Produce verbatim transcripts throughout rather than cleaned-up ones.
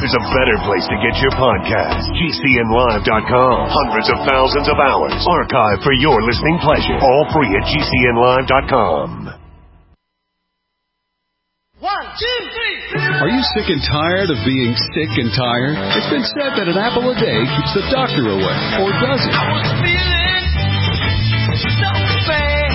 there's a better place to get your podcast. G C N live dot com. Hundreds of thousands of hours archived for your listening pleasure. All free at G C N live dot com. One, two, three. Are you sick and tired of being sick and tired? It's been said that an apple a day keeps the doctor away. Or does it? I was feeling so bad.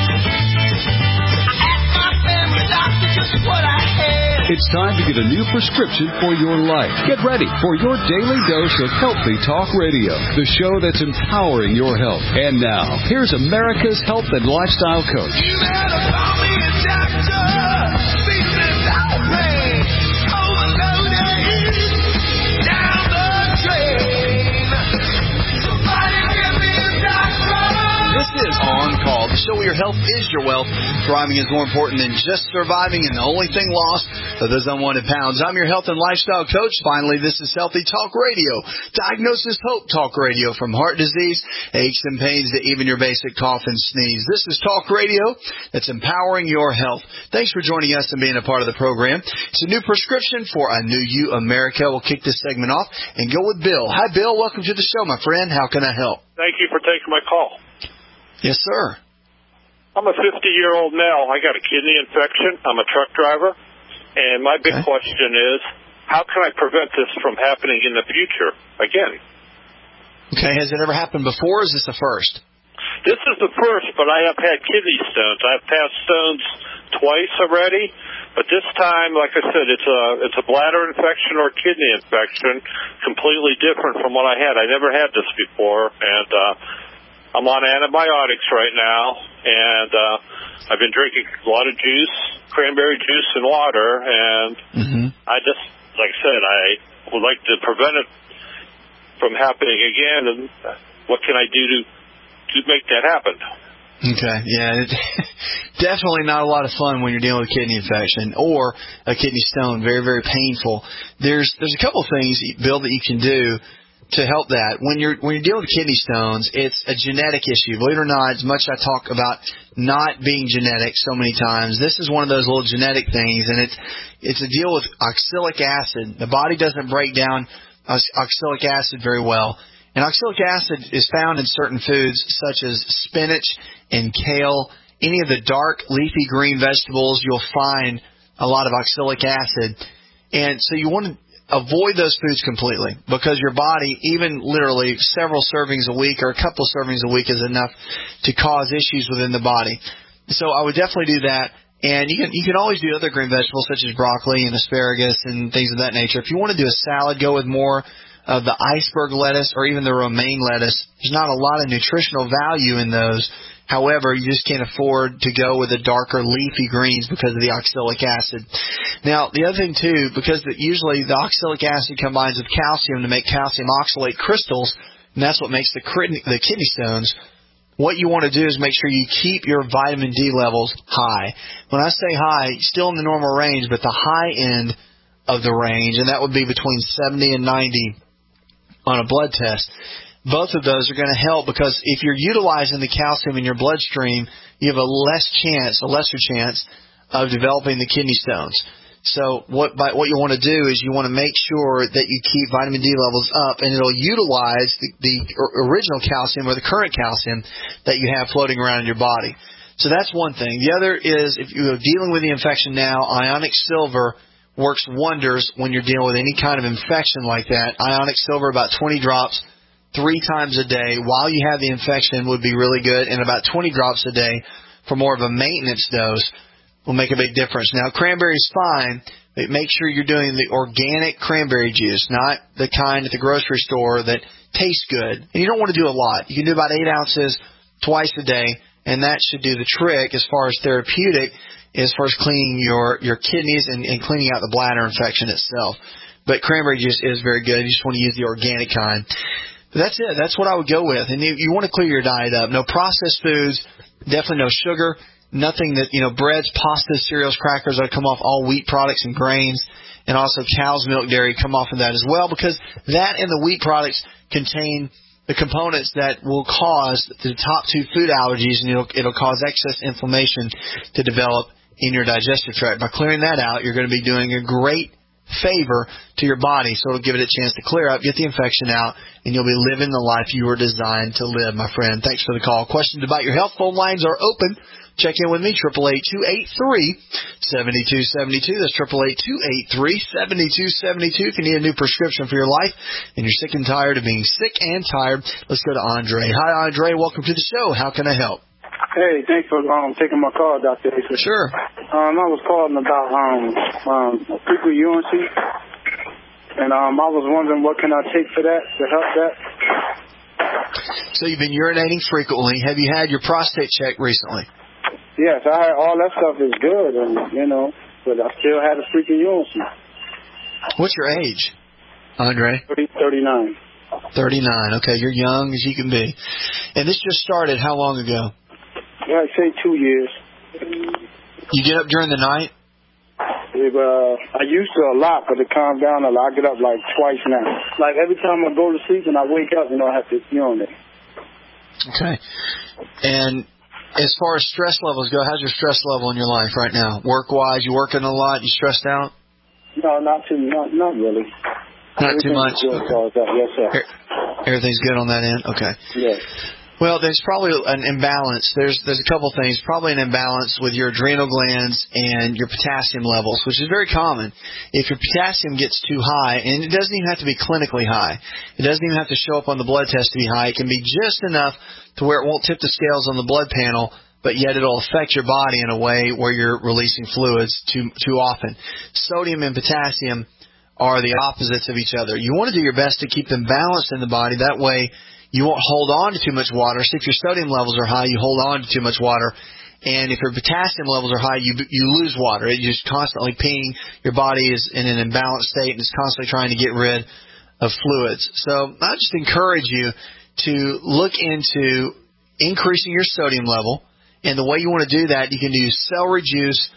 I asked my family doctor just what I had. It's time to get a new prescription for your life. Get ready for your daily dose of Healthy Talk Radio, the show that's empowering your health. And now, here's America's health and lifestyle coach. You better call me a doctor. Speak this out, man. Overloaded. Down the drain. Somebody give me a doctor. This is On Call, the show where your health is your wealth. Thriving is more important than just surviving, and the only thing lost are those unwanted pounds. I'm your health and lifestyle coach. Finally, this is Healthy Talk Radio. Diagnosis Hope Talk Radio, from heart disease, aches and pains, to even your basic cough and sneeze. This is Talk Radio that's empowering your health. Thanks for joining us and being a part of the program. It's a new prescription for a new you, America. We'll kick this segment off and go with Bill. Hi, Bill. Welcome to the show, my friend. How can I help? Thank you for taking my call. Yes, sir. I'm a fifty-year-old male. I got a kidney infection. I'm a truck driver. And my big okay. question is, how can I prevent this from happening in the future again? Okay. Has it ever happened before, or is this the first? This is the first, but I have had kidney stones. I've passed stones twice already. But this time, like I said, it's a it's a bladder infection or kidney infection, completely different from what I had. I never had this before, and uh, I'm on antibiotics right now, and uh, I've been drinking a lot of juice, cranberry juice and water, and mm-hmm. I just, like I said, I would like to prevent it from happening again, and what can I do to, to make that happen? Okay, yeah, it, definitely not a lot of fun when you're dealing with kidney infection or a kidney stone. Very, very painful. There's there's a couple of things, Bill, that you can do to help that. When you're when you're dealing with kidney stones, it's a genetic issue. Believe it or not, as much as I talk about not being genetic so many times, this is one of those little genetic things, and it's it's a deal with oxalic acid. The body doesn't break down oxalic acid very well. And oxalic acid is found in certain foods such as spinach and kale. Any of the dark leafy green vegetables, you'll find a lot of oxalic acid. And so you want to avoid those foods completely, because your body, even literally several servings a week or a couple of servings a week, is enough to cause issues within the body. So I would definitely do that. And you can you can always do other green vegetables such as broccoli and asparagus and things of that nature. If you want to do a salad, go with more of the iceberg lettuce or even the romaine lettuce. There's not a lot of nutritional value in those. However, you just can't afford to go with the darker leafy greens because of the oxalic acid. Now, the other thing, too, because the, usually the oxalic acid combines with calcium to make calcium oxalate crystals, and that's what makes the, the kidney stones. What you want to do is make sure you keep your vitamin D levels high. When I say high, still in the normal range, but the high end of the range, and that would be between seventy and ninety on a blood test. Both of those are going to help, because if you're utilizing the calcium in your bloodstream, you have a less chance, a lesser chance of developing the kidney stones. So what by, what you want to do is you want to make sure that you keep vitamin D levels up, and it'll utilize the, the original calcium or the current calcium that you have floating around in your body. So that's one thing. The other is, if you're dealing with the infection now, ionic silver works wonders when you're dealing with any kind of infection like that. Ionic silver, about twenty drops, three times a day while you have the infection would be really good, and about twenty drops a day for more of a maintenance dose will make a big difference. Now, cranberry's fine, but make sure you're doing the organic cranberry juice, not the kind at the grocery store that tastes good. And you don't want to do a lot. You can do about eight ounces twice a day, and that should do the trick as far as therapeutic, as far as cleaning your, your kidneys and, and cleaning out the bladder infection itself. But cranberry juice is very good. You just want to use the organic kind. But that's it. That's what I would go with. And you, you want to clear your diet up. No processed foods, definitely no sugar, nothing that, you know, breads, pastas, cereals, crackers that come off all wheat products and grains, and also cow's milk dairy come off of that as well, because that and the wheat products contain the components that will cause the top two food allergies, and it'll, it'll cause excess inflammation to develop in your digestive tract. By clearing that out, you're going to be doing a great favor to your body, so it'll give it a chance to clear up, get the infection out, and you'll be living the life you were designed to live, my friend. Thanks for the call. Questions about your health? Phone lines are open. Check in with me, eight eight eight, two eight three, seven two seven two. That's eight eight eight, two eight three, seven two seven two. If you need a new prescription for your life and you're sick and tired of being sick and tired, let's go to Andre. Hi, Andre. Welcome to the show. How can I help? Hey, thanks for um, taking my call, Doctor Asa. Sure. Um, I was calling about um, um, fecal urine, and um, I was wondering what can I take for that to help that. So you've been urinating frequently. Have you had your prostate checked recently? Yes, I heard all that stuff is good, and you know, but I still had a freaking urine. What's your age, Andre? thirty-nine. thirty-nine. Okay, you're young as you can be. And this just started how long ago? Yeah, I'd say two years. You get up during the night? It, uh, I used to a lot, but it calmed down a lot. I get up like twice now. Like every time I go to sleep and I wake up, you know, I have to urinate. Okay. And as far as stress levels go, how's your stress level in your life right now? Work-wise, you working a lot? You stressed out? No, not too, not, not really. Not too much? Good as far as that. Yes, sir. Everything's good on that end? Okay. Yes. Well, there's probably an imbalance. There's there's a couple things. Probably an imbalance with your adrenal glands and your potassium levels, which is very common. If your potassium gets too high, and it doesn't even have to be clinically high. It doesn't even have to show up on the blood test to be high. It can be just enough to where it won't tip the scales on the blood panel, but yet it'll affect your body in a way where you're releasing fluids too too often. Sodium and potassium are the opposites of each other. You want to do your best to keep them balanced in the body. That way you won't hold on to too much water. So if your sodium levels are high, you hold on to too much water. And if your potassium levels are high, you you lose water. You're just constantly peeing. Your body is in an imbalanced state and is constantly trying to get rid of fluids. So I just encourage you to look into increasing your sodium level. And the way you want to do that, you can do celery juice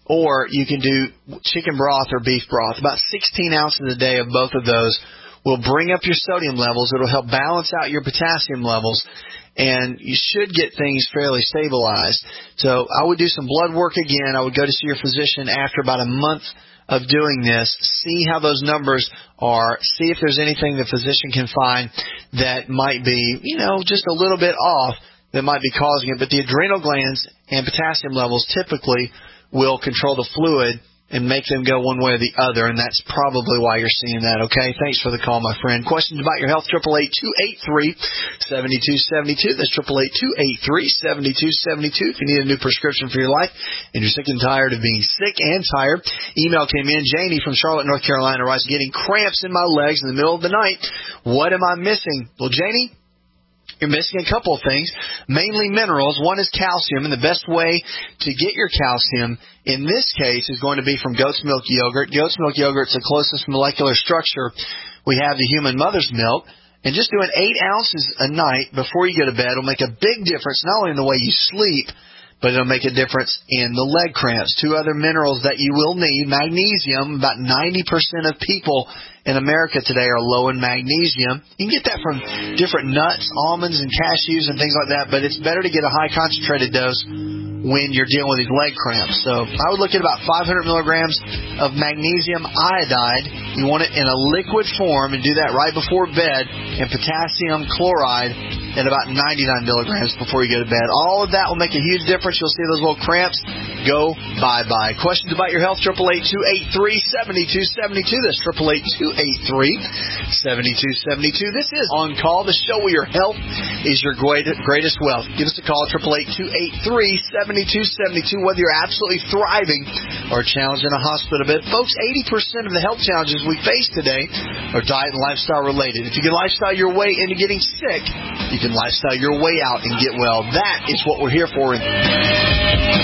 or you can do chicken broth or beef broth. About sixteen ounces a day of both of those will bring up your sodium levels. It'll help balance out your potassium levels, and you should get things fairly stabilized. So I would do some blood work again. I would go to see your physician after about a month of doing this, see how those numbers are, see if there's anything the physician can find that might be, you know, just a little bit off that might be causing it. But the adrenal glands and potassium levels typically will control the fluid and make them go one way or the other, and that's probably why you're seeing that, okay? Thanks for the call, my friend. Questions about your health, eight eight eight, two eight three, seven two seven two. That's eight eight eight, two eight three, seven two seven two. If you need a new prescription for your life and you're sick and tired of being sick and tired, email came in. Janie from Charlotte, North Carolina writes, getting cramps in my legs in the middle of the night. What am I missing? Well, Janie, you're missing a couple of things, mainly minerals. One is calcium, and the best way to get your calcium in this case is going to be from goat's milk yogurt. Goat's milk yogurt is the closest molecular structure we have to human mother's milk. And just doing eight ounces a night before you go to bed will make a big difference, not only in the way you sleep, but it'll make a difference in the leg cramps. Two other minerals that you will need, magnesium. About ninety percent of people in America today are low in magnesium. You can get that from different nuts, almonds, and cashews and things like that, but it's better to get a high concentrated dose when you're dealing with these leg cramps. So I would look at about five hundred milligrams of magnesium iodide. You want it in a liquid form, and do that right before bed, and potassium chloride at about ninety-nine milligrams before you go to bed. All of that will make a huge difference. You'll see those little cramps go bye-bye. Questions about your health, eight eight eight, two eight three, seven two seven two. That's eight eight eight, two eight three, seven two seven two. This is On Call, the show where your health is your greatest wealth. Give us a call, eight eight eight, two eight three, seven two seven two, whether you're absolutely thriving or challenged in a hospital bed. Folks, eighty percent of the health challenges we face today are diet and lifestyle related. If you can lifestyle your way into getting sick, you can lifestyle your way out and get well. That is what we're here for.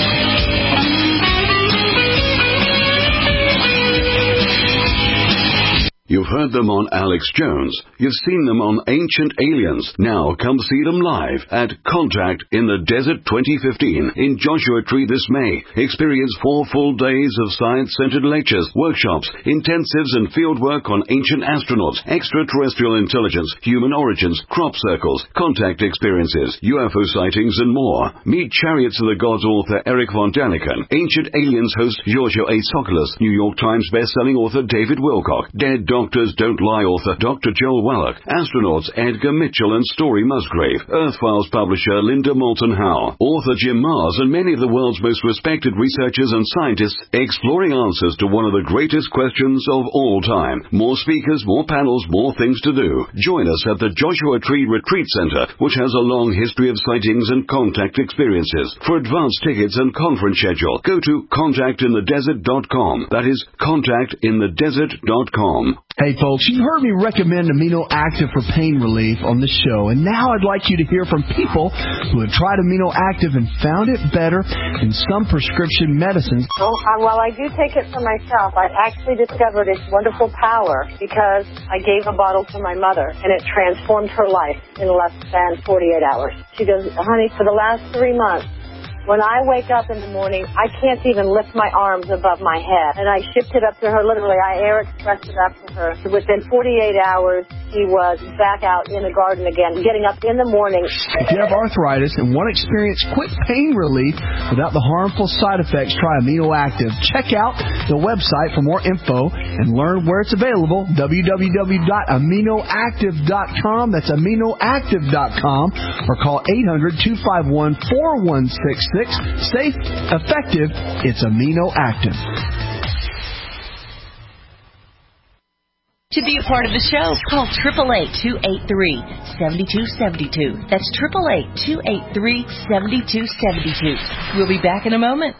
You've You've heard them on Alex Jones. You've seen them on Ancient Aliens. Now come see them live at Contact in the Desert twenty fifteen in Joshua Tree this May. Experience four full days of science-centered lectures, workshops, intensives, and fieldwork on ancient astronauts, extraterrestrial intelligence, human origins, crop circles, contact experiences, U F O sightings, and more. Meet Chariots of the Gods author Eric von Daniken, Ancient Aliens host Giorgio A. Tsoukalos, New York Times best-selling author David Wilcock, Dead Doctors Don't Lie author Doctor Joel Wallach, astronauts Edgar Mitchell and Story Musgrave, Earth Files publisher Linda Moulton Howe, author Jim Mars, and many of the world's most respected researchers and scientists exploring answers to one of the greatest questions of all time. More speakers, more panels, more things to do. Join us at the Joshua Tree Retreat Center, which has a long history of sightings and contact experiences. For advance tickets and conference schedule, go to contact in the desert dot com. That is contact in the desert dot com. Hey folks, you've heard me recommend Amino Active for pain relief on this show, and now I'd like you to hear from people who have tried Amino Active and found it better than some prescription medicines. Well, uh, while I do take it for myself, I actually discovered its wonderful power because I gave a bottle to my mother, and it transformed her life in less than forty-eight hours. She goes, honey, for the last three months, when I wake up in the morning, I can't even lift my arms above my head. And I shipped it up to her, literally. I air expressed it up to her. So within forty-eight hours, she was back out in the garden again, getting up in the morning. If you have arthritis and want to experience quick pain relief without the harmful side effects, try Amino Active. Check out the website for more info and learn where it's available, w w w dot amino active dot com. That's amino active dot com. Or call eight hundred, two five one, four one six six. Safe, effective, it's Amino Active. To be a part of the show, call eight eight eight, two eight three, seven two seven two. That's eight eight eight, two eight three, seven two seven two. We'll be back in a moment.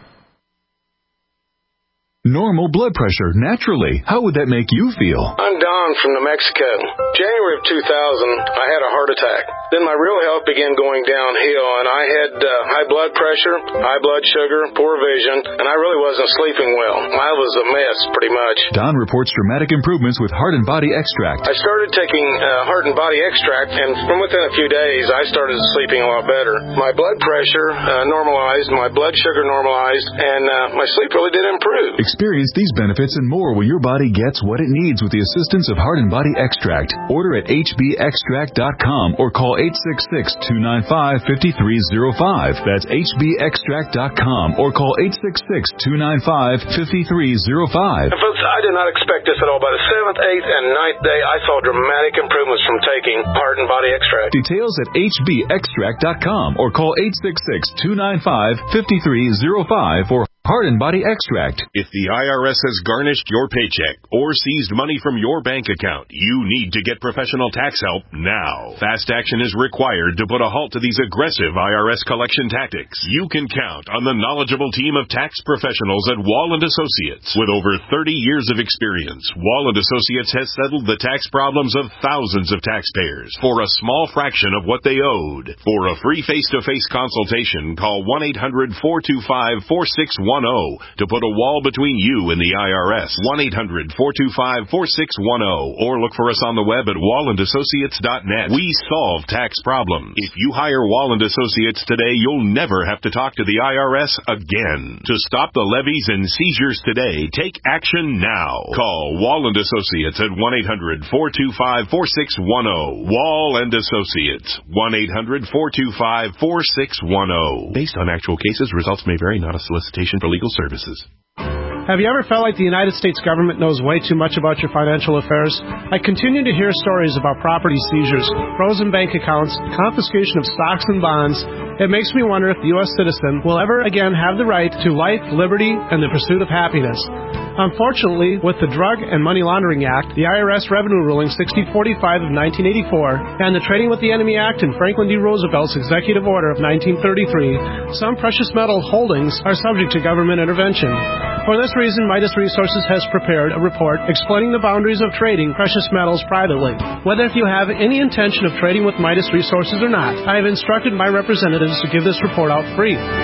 Normal blood pressure, naturally. How would that make you feel? I'm Don from New Mexico. January of two thousand, I had a heart attack. Then my real health began going downhill, and I had uh, high blood pressure, high blood sugar, poor vision, and I really wasn't sleeping well. I was a mess, pretty much. Don reports dramatic improvements with Heart and Body Extract. I started taking uh, Heart and Body Extract, and from within a few days, I started sleeping a lot better. My blood pressure uh, normalized, my blood sugar normalized, and uh, my sleep really did improve. Experience these benefits and more when your body gets what it needs with the assistance of Heart and Body Extract. Order at h b extract dot com or call eight six six, two nine five, five three zero five. That's h b extract dot com or call eight six six, two nine five, five three zero five. And folks, I did not expect this at all. By the seventh, eighth, and ninth day, I saw dramatic improvements from taking Heart and Body Extract. Details at h b extract dot com or call eight six six, two nine five, five three zero five for Heart and Body Extract. If the I R S has garnished your paycheck or seized money from your bank account, you need to get professional tax help now. Fast action is required to put a halt to these aggressive I R S collection tactics. You can count on the knowledgeable team of tax professionals at Wall and Associates. With over thirty years of experience, Wall and Associates has settled the tax problems of thousands of taxpayers for a small fraction of what they owed. For a free face-to-face consultation, call one eight hundred, four two five, four six one zero to put a wall between you and the I R S. one eight hundred, four two five, four six one zero or look for us on the web at wall and associates dot net. We solve tax problems. If you hire Wall and Associates today, you'll never have to talk to the I R S again. To stop the levies and seizures today, take action now. Call Wall and Associates at one eight hundred, four two five, four six one zero. Wall and Associates, one eight hundred, four two five, four six one zero. Based on actual cases, results may vary, not a solicitation for legal services. Have you ever felt like the United States government knows way too much about your financial affairs? I continue to hear stories about property seizures, frozen bank accounts, confiscation of stocks and bonds. It makes me wonder if the U S citizen will ever again have the right to life, liberty, and the pursuit of happiness. Unfortunately, with the Drug and Money Laundering Act, the I R S Revenue Ruling sixty forty-five of nineteen eighty-four, and the Trading with the Enemy Act and Franklin D. Roosevelt's Executive Order of nineteen thirty-three, some precious metal holdings are subject to government intervention. For this reason, Midas Resources has prepared a report explaining the boundaries of trading precious metals privately. Whether if you have any intention of trading with Midas Resources or not, I have instructed my representatives to give this report out free.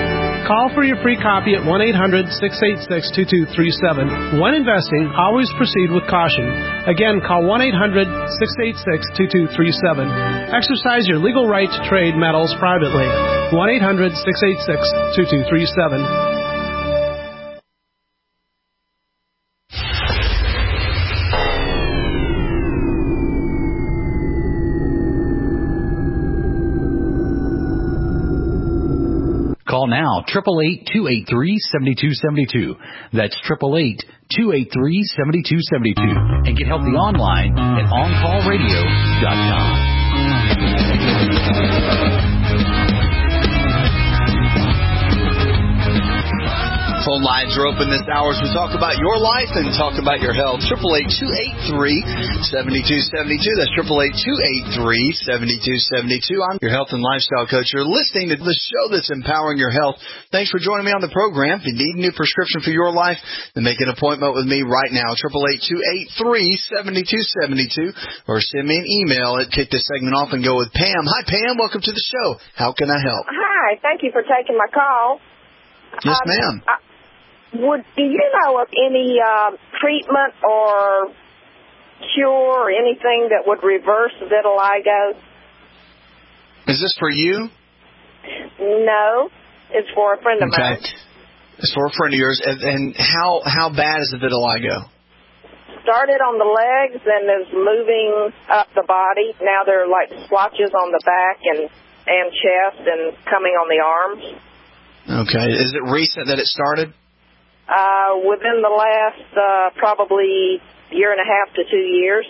Call for your free copy at one eight hundred six eight six two two three seven. When investing, always proceed with caution. Again, call one eight hundred six eight six two two three seven. Exercise your legal right to trade metals privately. one eight hundred six eight six two two three seven. Call now, eight eight eight, two eight three, seven two seven two. That's eight eight eight, two eight three, seven two seven two. And get healthy online at on call radio dot com. Phone lines are open this hour as we talk about your life and talk about your health. eight eight eight, two eight three, seven two seven two. That's eight eight eight, two eight three, seven two seven two. I'm your health and lifestyle coach. You're listening to the show that's empowering your health. Thanks for joining me on the program. If you need a new prescription for your life, then make an appointment with me right now. eight eight eight, two eight three, seven two seven two. Or send me an email at kick this segment off and go with Pam. Hi, Pam. Welcome to the show. How can I help? Hi. Thank you for taking my call. Yes, um, ma'am. I, Would do you know of any uh, treatment or cure or anything that would reverse vitiligo? Is this for you? No, it's for a friend of okay. mine. It's for a friend of yours. And, and how how bad is the vitiligo? Started on the legs and is moving up the body. Now there are like splotches on the back and and chest and coming on the arms. Okay. Is it recent that it started? Uh, within the last uh, probably year and a half to two years.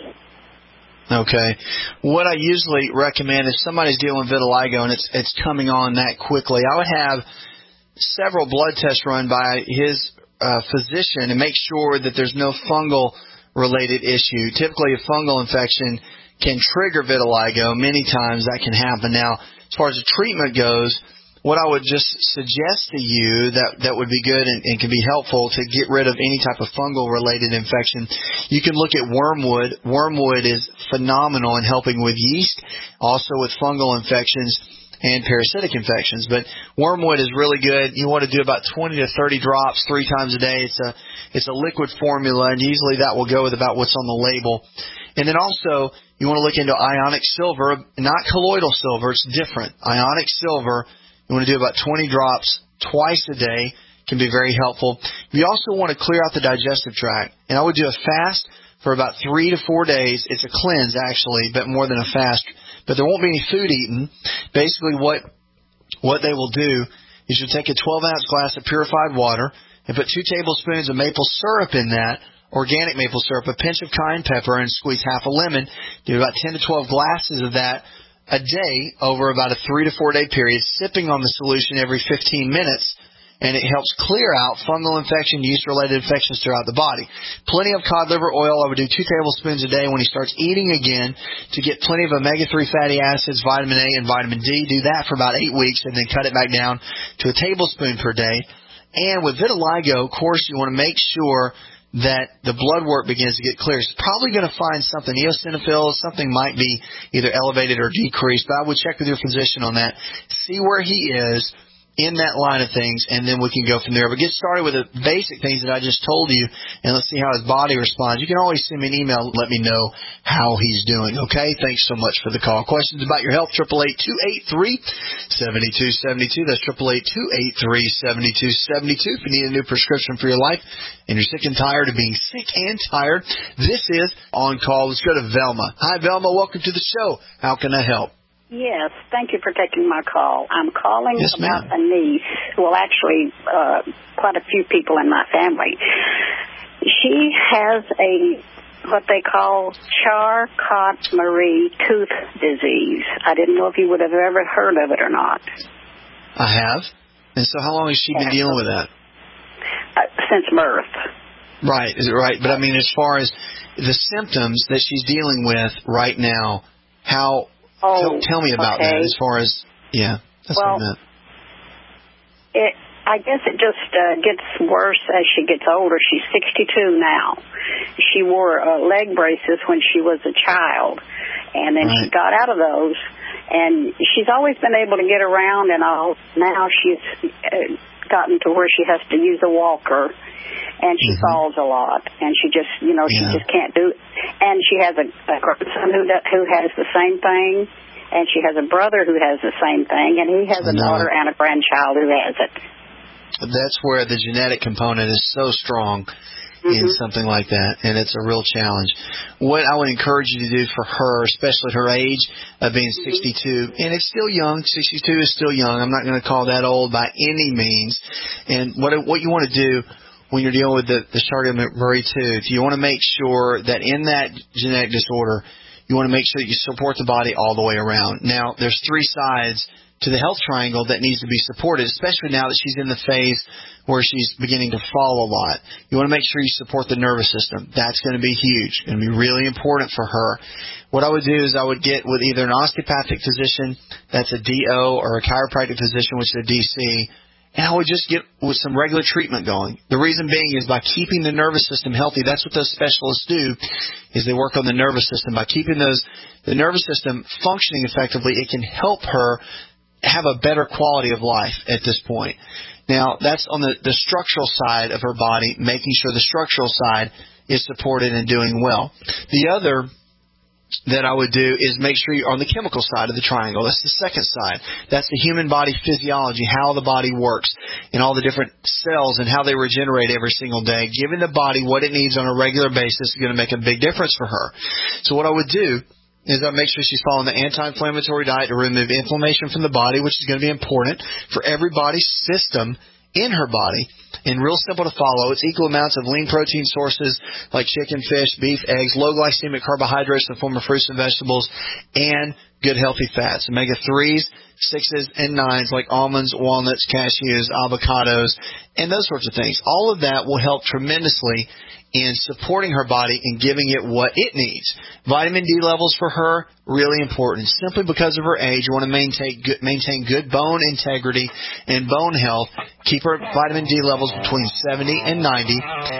Okay. What I usually recommend if somebody's dealing with vitiligo and it's it's coming on that quickly, I would have several blood tests run by his uh, physician and make sure that there's no fungal related issue. Typically, a fungal infection can trigger vitiligo. Many times that can happen. Now, as far as the treatment goes, what I would just suggest to you that, that would be good and, and can be helpful to get rid of any type of fungal-related infection, you can look at wormwood. Wormwood is phenomenal in helping with yeast, also with fungal infections and parasitic infections. But wormwood is really good. You want to do about twenty to thirty drops three times a day. It's a it's a liquid formula, and usually that will go with about what's on the label. And then also, you want to look into ionic silver, not colloidal silver. It's different. Ionic silver. You want to do about twenty drops twice a day. Can be very helpful. You also want to clear out the digestive tract. And I would do a fast for about three to four days. It's a cleanse, actually, but more than a fast. But there won't be any food eaten. Basically, what what they will do is you'll take a twelve-ounce glass of purified water and put two tablespoons of maple syrup in that, organic maple syrup, a pinch of cayenne pepper, and squeeze half a lemon. Do about ten to twelve glasses of that a day over about a three to four day period, sipping on the solution every fifteen minutes, and it helps clear out fungal infection, yeast-related infections throughout the body. Plenty of cod liver oil. I would do two tablespoons a day when he starts eating again to get plenty of omega three fatty acids, vitamin A, and vitamin D. Do that for about eight weeks and then cut it back down to a tablespoon per day. And with vitiligo, of course, you want to make sure that the blood work begins to get clear. It's probably going to find something, eosinophils, something might be either elevated or decreased, but I would check with your physician on that. See where he is in that line of things, and then we can go from there. But get started with the basic things that I just told you, and let's see how his body responds. You can always send me an email and let me know how he's doing, okay? Thanks so much for the call. Questions about your health, eight eight eight, two eight three, seven two seven two. That's eight eight eight, two eight three, seven two seven two. If you need a new prescription for your life and you're sick and tired of being sick and tired, this is On Call. Let's go to Velma. Hi, Velma. Welcome to the show. How can I help? Yes, thank you for taking my call. I'm calling yes, about ma'am. a niece, well, actually, uh, quite a few people in my family. She has a, what they call Charcot-Marie tooth disease. I didn't know if you would have ever heard of it or not. I have. And so how long has she been yeah. dealing with that? Uh, since birth. Right, is it right? But I mean, as far as the symptoms that she's dealing with right now, how... Oh, tell, tell me about okay. that as far as, yeah, that's well, what I meant. It, I guess it just uh, gets worse as she gets older. She's sixty-two now. She wore uh, leg braces when she was a child, and then right. she got out of those. And she's always been able to get around and all. Now she's uh, gotten to where she has to use a walker, and she mm-hmm. falls a lot. And she just, you know, she yeah. just can't do it. And she has a, a grandson who, who has the same thing. And she has a brother who has the same thing. And he has a daughter and a grandchild who has it. That's where the genetic component is so strong mm-hmm. in something like that, and it's a real challenge. What I would encourage you to do for her, especially at her age of being mm-hmm. sixty-two, and it's still young, sixty-two is still young. I'm not going to call that old by any means. And what what you want to do when you're dealing with the, the Charcot-Marie tooth, you want to make sure that in that genetic disorder, you want to make sure that you support the body all the way around. Now, there's three sides to the health triangle that needs to be supported, especially now that she's in the phase where she's beginning to fall a lot. You want to make sure you support the nervous system. That's going to be huge. It's going to be really important for her. What I would do is I would get with either an osteopathic physician, that's a D O, or a chiropractic physician, which is a D C, and I would just get with some regular treatment going. The reason being is by keeping the nervous system healthy, that's what those specialists do, is they work on the nervous system. By keeping those the nervous system functioning effectively, it can help her have a better quality of life at this point. Now, that's on the, the structural side of her body, making sure the structural side is supported and doing well. The other that I would do is make sure you're on the chemical side of the triangle. That's the second side. That's the human body physiology, how the body works, and all the different cells and how they regenerate every single day. Giving the body what it needs on a regular basis is going to make a big difference for her. So what I would do is I make sure she's following the anti-inflammatory diet to remove inflammation from the body, which is going to be important for every body system in her body. And real simple to follow. It's equal amounts of lean protein sources like chicken, fish, beef, eggs, low glycemic carbohydrates in the form of fruits and vegetables, and good healthy fats. Omega threes, sixes, and nines like almonds, walnuts, cashews, avocados, and those sorts of things. All of that will help tremendously in supporting her body and giving it what it needs. Vitamin D levels for her, really important. Simply because of her age, you want to maintain good, maintain good bone integrity and bone health. Keep her vitamin D levels between seventy and ninety.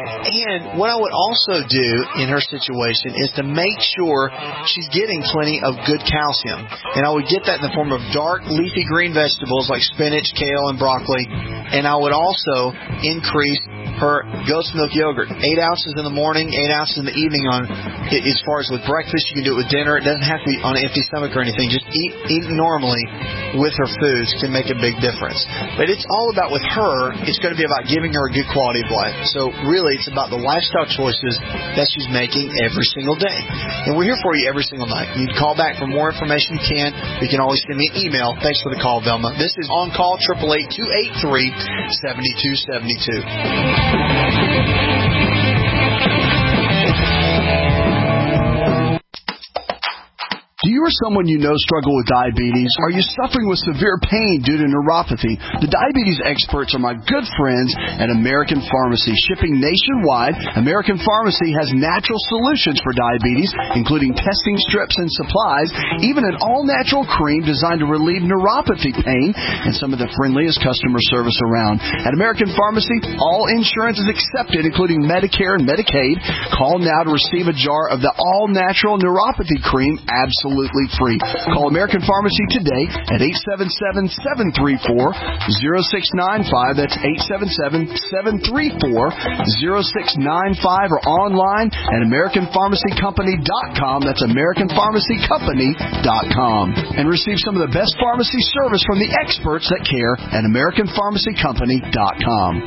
And what I would also do in her situation is to make sure she's getting plenty of good calcium. And I would get that in the form of dark leafy green vegetables like spinach, kale, and broccoli. And I would also increase her goat's milk yogurt. Eight ounces in the morning, eight ounces in the evening on, as far as with breakfast, you can do it with dinner. It doesn't have to be on an empty stomach or anything. Just eat, eat normally with her foods can make a big difference. But it's all about with her, it's going to be about giving her a good quality of life. So really, it's about the lifestyle choices that she's making every single day. And we're here for you every single night. You can call back for more information. You can. You can always send me an email. Thanks for the call, Velma. This is On Call, eight eight eight, two eight three, seven two seven two. Do you or someone you know struggle with diabetes? Are you suffering with severe pain due to neuropathy? The diabetes experts are my good friends at American Pharmacy. Shipping nationwide, American Pharmacy has natural solutions for diabetes, including testing strips and supplies, even an all-natural cream designed to relieve neuropathy pain, and some of the friendliest customer service around. At American Pharmacy, all insurance is accepted, including Medicare and Medicaid. Call now to receive a jar of the all-natural neuropathy cream absolutely free. Call American Pharmacy today at eight seven seven, seven three four, zero six nine five. That's eight seven seven, seven three four, zero six nine five, or online at American Pharmacy Company dot com. That's American Pharmacy Company dot com. And receive some of the best pharmacy service from the experts that care at American Pharmacy Company dot com.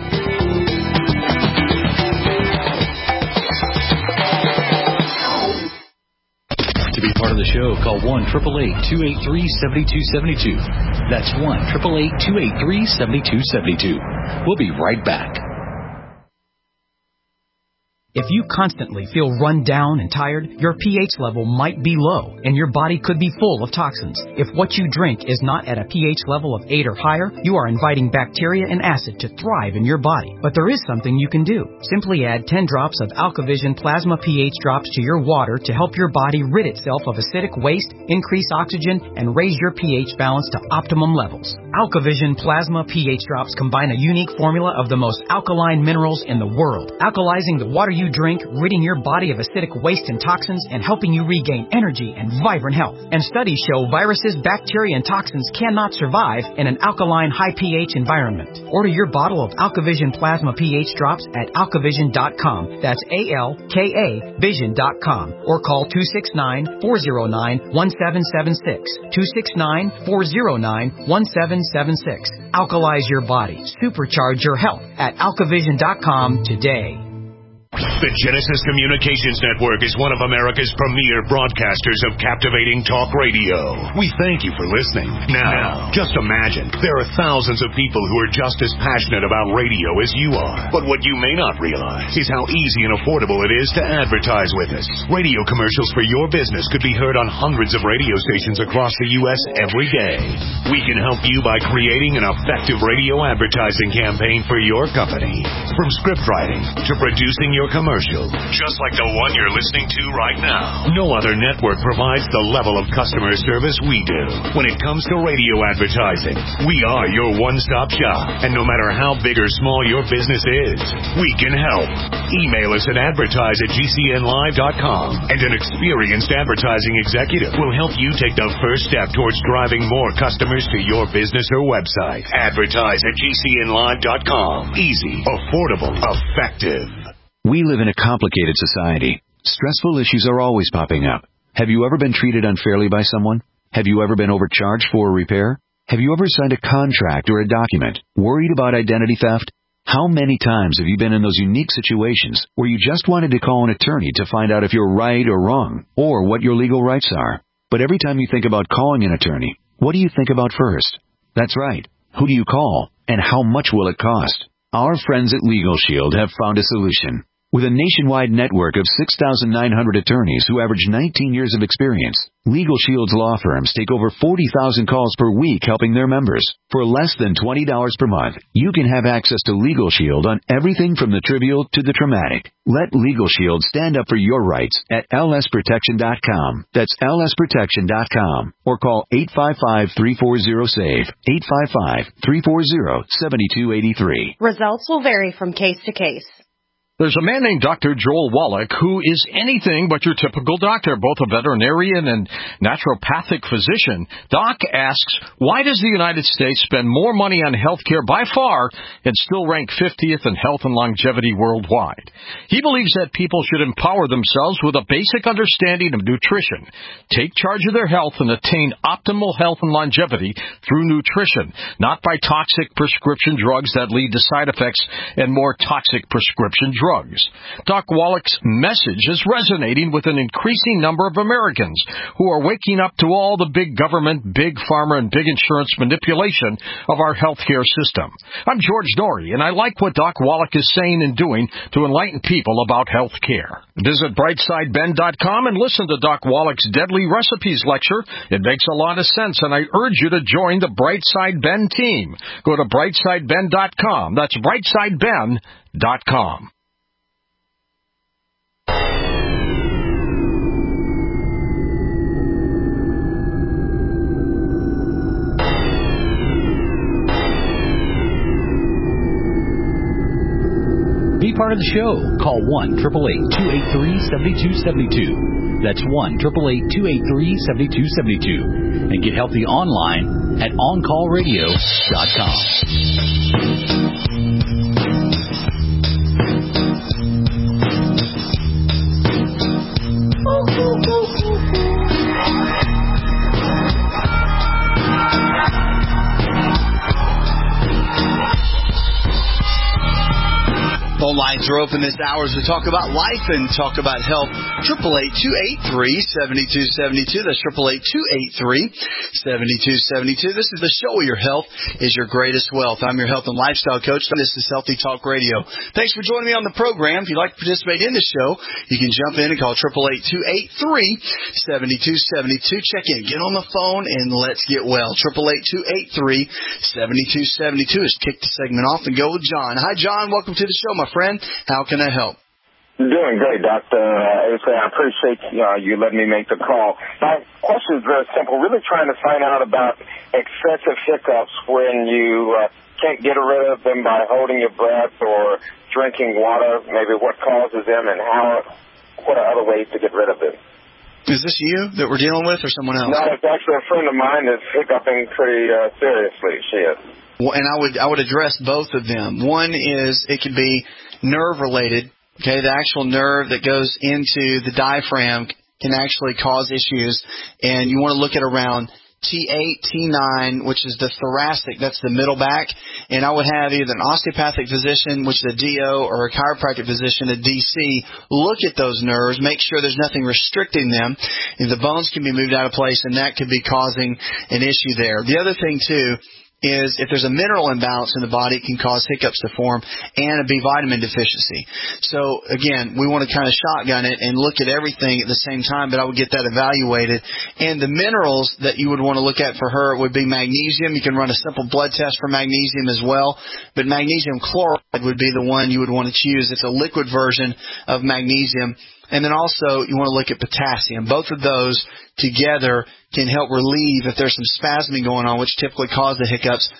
To be part of the show, call one eight eight eight, two eight three, seven two seven two. That's one eight eight eight, two eight three, seven two seven two. We'll be right back. If you constantly feel run down and tired, your pH level might be low, and your body could be full of toxins. If what you drink is not at a pH level of eight or higher, you are inviting bacteria and acid to thrive in your body. But there is something you can do. Simply add ten drops of AlkaVision Plasma pH drops to your water to help your body rid itself of acidic waste, increase oxygen, and raise your pH balance to optimum levels. AlkaVision Plasma pH drops combine a unique formula of the most alkaline minerals in the world, alkalizing the water you drink, ridding your body of acidic waste and toxins, and helping you regain energy and vibrant health. And studies show viruses, bacteria, and toxins cannot survive in an alkaline, high pH environment. Order your bottle of AlkaVision Plasma pH drops at alkavision dot com. That's A L K A vision dot com. Or call two six nine, four zero nine, one seven seven six. two six nine, four zero nine, one seven seven six. Alkalize your body. Supercharge your health at alkavision dot com today. The Genesis Communications Network is one of America's premier broadcasters of captivating talk radio. We thank you for listening. Now, just imagine, there are thousands of people who are just as passionate about radio as you are. But what you may not realize is how easy and affordable it is to advertise with us. Radio commercials for your business could be heard on hundreds of radio stations across the U S every day. We can help you by creating an effective radio advertising campaign for your company. From script writing to producing your commercial, just like the one you're listening to right now. No other network provides the level of customer service we do. When it comes to radio advertising, we are your one-stop shop. And no matter how big or small your business is, we can help. Email us at advertise at G C N live dot com, and an experienced advertising executive will help you take the first step towards driving more customers to your business or website. Advertise at G C N live dot com. Easy, affordable, effective. We live in a complicated society. Stressful issues are always popping up. Have you ever been treated unfairly by someone? Have you ever been overcharged for a repair? Have you ever signed a contract or a document worried about identity theft? How many times have you been in those unique situations where you just wanted to call an attorney to find out if you're right or wrong, or what your legal rights are? But every time you think about calling an attorney, what do you think about first? That's right. Who do you call, and how much will it cost? Our friends at Legal Shield have found a solution. With a nationwide network of six thousand nine hundred attorneys who average nineteen years of experience, Legal Shield's law firms take over forty thousand calls per week helping their members. For less than twenty dollars per month, you can have access to Legal Shield on everything from the trivial to the traumatic. Let Legal Shield stand up for your rights at L S protection dot com. That's L S protection dot com. Or call eight five five, three four zero, S A V E, eight five five, three four zero, seven two eight three. Results will vary from case to case. There's a man named Doctor Joel Wallach who is anything but your typical doctor, both a veterinarian and naturopathic physician. Doc asks, why does the United States spend more money on health care by far and still rank fiftieth in health and longevity worldwide? He believes that people should empower themselves with a basic understanding of nutrition, take charge of their health, and attain optimal health and longevity through nutrition, not by toxic prescription drugs that lead to side effects and more toxic prescription drugs. Drugs. Doc Wallach's message is resonating with an increasing number of Americans who are waking up to all the big government, big pharma, and big insurance manipulation of our healthcare system. I'm George Norrie, and I like what Doc Wallach is saying and doing to enlighten people about health care. Visit brightside ben dot com and listen to Doc Wallach's Deadly Recipes lecture. It makes a lot of sense, and I urge you to join the Brightside Ben team. Go to brightside ben dot com. That's brightside ben dot com. Be part of the show. Call one, eight eight eight, two eight three, seven two seven two. That's one, eight eight eight, two eight three, seven two seven two. And get healthy online at on call radio dot com. Phone lines lines are open this hour as we talk about life and talk about health. eight eight eight, two eight three, seven two seven two. That's eight eight eight, two eight three, seven two seven two. This is the show where your health is your greatest wealth. I'm your health and lifestyle coach. This is Healthy Talk Radio. Thanks for joining me on the program. If you'd like to participate in the show, you can jump in and call eight eight eight, two eight three, seven two seven two. Check in. Get on the phone and let's get well. eight eight eight, two eight three, seven two seven two. Let's kick the segment off and go with John. Hi, John. Welcome to the show, my friend. How can I help? Doing great, Doctor Uh, I appreciate uh, you letting me make the call. My question is very simple. Really trying to find out about excessive hiccups when you uh, can't get rid of them by holding your breath or drinking water. Maybe what causes them and how. What are other ways to get rid of them? Is this you that we're dealing with or someone else? No, it's actually a friend of mine that's hiccuping pretty uh, seriously. She is. Well, and I would I would address both of them. One is it could be nerve related. Okay, the actual nerve that goes into the diaphragm can actually cause issues, and you want to look at around T eight, T nine, which is the thoracic, that's the middle back, and I would have either an osteopathic physician, which is a D O, or a chiropractic physician, a D C, look at those nerves, make sure there's nothing restricting them, and the bones can be moved out of place, and that could be causing an issue there. The other thing, too, is if there's a mineral imbalance in the body, it can cause hiccups to form and a B vitamin deficiency. So, again, we want to kind of shotgun it and look at everything at the same time, but I would get that evaluated. And the minerals that you would want to look at for her would be magnesium. You can run a simple blood test for magnesium as well, but magnesium chloride would be the one you would want to choose. It's a liquid version of magnesium. And then also you want to look at potassium. Both of those together can help relieve if there's some spasming going on, which typically cause the hiccups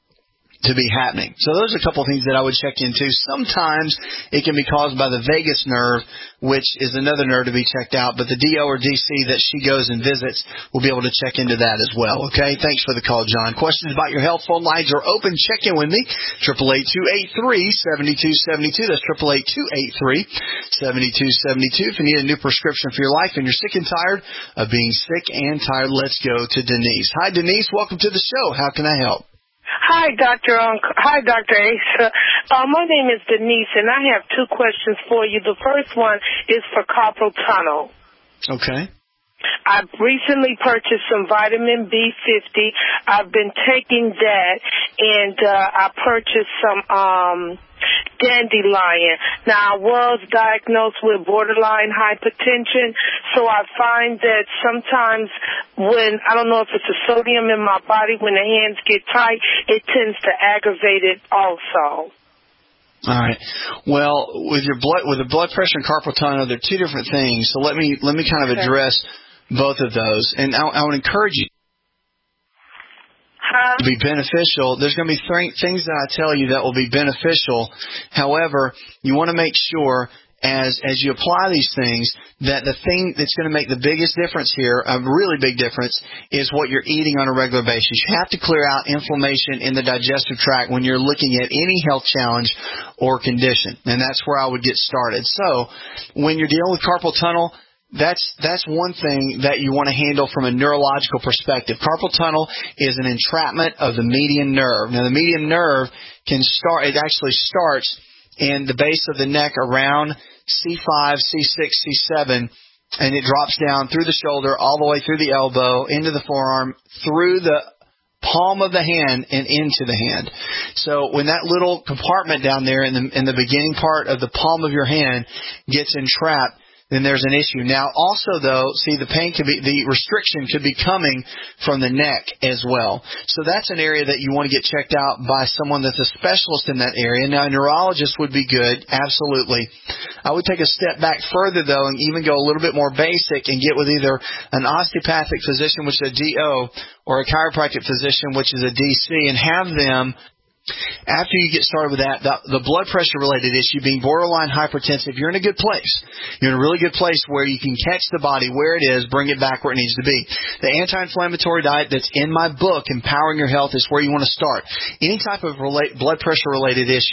to be happening. So those are a couple of things that I would check into. Sometimes it can be caused by the vagus nerve, which is another nerve to be checked out, but the D O or D C that she goes and visits will be able to check into that as well. Okay? Thanks for the call, John. Questions about your health, phone lines are open. Check in with me. eight eight eight, two eight three, seven two seven two. That's eight eight eight, two eight three, seven two seven two. If you need a new prescription for your life and you're sick and tired of being sick and tired, let's go to Denise. Hi, Denise. Welcome to the show. How can I help? Hi, Doctor Um, hi, Doctor Asa. Uh, my name is Denise, and I have two questions for you. The first one is for carpal tunnel. Okay. I recently purchased some vitamin B fifty. I've been taking that, and uh, I purchased some um, dandelion. Now, I was diagnosed with borderline hypertension, so I find that sometimes when, I don't know if it's the sodium in my body, when the hands get tight, it tends to aggravate it also. All right. Well, with your blood, with the blood pressure and carpal tunnel, they're two different things. So let me let me kind of address both of those, and I, I would encourage you huh? to be beneficial. There's going to be th- things that I tell you that will be beneficial. However, you want to make sure as as you apply these things that the thing that's going to make the biggest difference here, a really big difference, is what you're eating on a regular basis. You have to clear out inflammation in the digestive tract when you're looking at any health challenge or condition, and that's where I would get started. So when you're dealing with carpal tunnel, That's that's one thing that you want to handle from a neurological perspective. Carpal tunnel is an entrapment of the median nerve. Now, the median nerve can start, it actually starts in the base of the neck around C five, C six, C seven, and it drops down through the shoulder, all the way through the elbow, into the forearm, through the palm of the hand and into the hand. So when that little compartment down there in the, in the beginning part of the palm of your hand gets entrapped, then there's an issue. Now, also, though, see, the pain could be, the restriction could be coming from the neck as well. So that's an area that you want to get checked out by someone that's a specialist in that area. Now, a neurologist would be good, absolutely. I would take a step back further, though, and even go a little bit more basic and get with either an osteopathic physician, which is a D O, or a chiropractic physician, which is a D C, and have them, after you get started with that, the, the blood pressure-related issue being borderline hypertensive, you're in a good place. You're in a really good place where you can catch the body where it is, bring it back where it needs to be. The anti-inflammatory diet that's in my book, Empowering Your Health, is where you want to start. Any type of relate, blood pressure-related issue